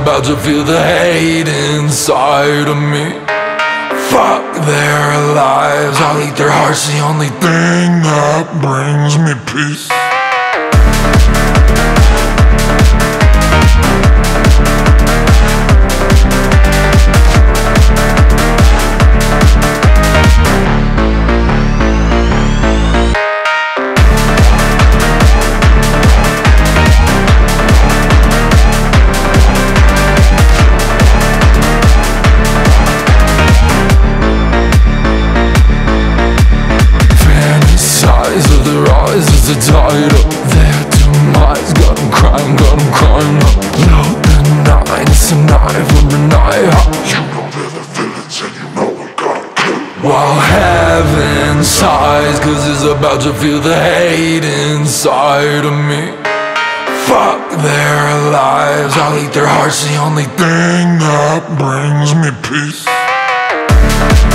about to feel the hate inside of me. Fuck their lives, I'll eat their hearts, the only thing that brings me peace. The title, their demise, got them crying No denying, it's a knife on the night. You know they're the villains and you know I gotta kill them. While heaven sighs, cause it's about to feel the hate inside of me. Fuck their lives, I'll eat their hearts, the only thing that brings me peace.